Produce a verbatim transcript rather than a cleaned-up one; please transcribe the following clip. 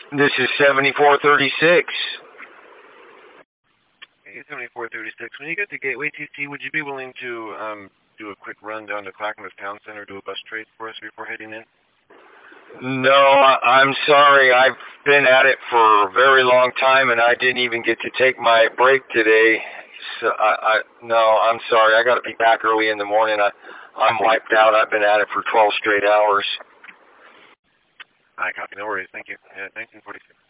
This is seventy-four thirty-six. Hey, seventy-four thirty-six. When you get to Gateway T C, would you be willing to um, do a quick run down to Clackamas Town Center, do a bus trade for us before heading in? No, I, I'm sorry. I've been at it for a very long time, and I didn't even get to take my break today. So I, I no, I'm sorry. I got to be back early in the morning. I, I'm wiped out. I've been at it for twelve straight hours. I copy. No worries. Thank you. Yeah, nineteen forty-six.